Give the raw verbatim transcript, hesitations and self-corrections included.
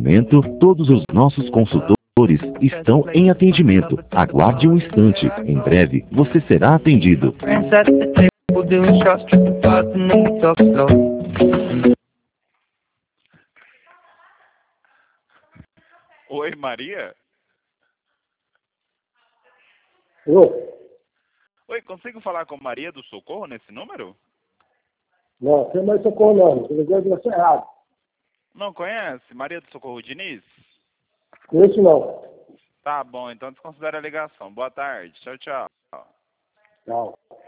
momento, todos os nossos consultores estão em atendimento. Aguarde um instante. Em breve, você será atendido. Oi, Maria? Oi? Oi, consigo falar com Maria do Socorro nesse número? Não, tem mais socorro não. Você ligou de você errado. Não conhece? Maria do Socorro Diniz? Esse não. Tá bom, então desconsidera a ligação. Boa tarde. Tchau, tchau. Tchau.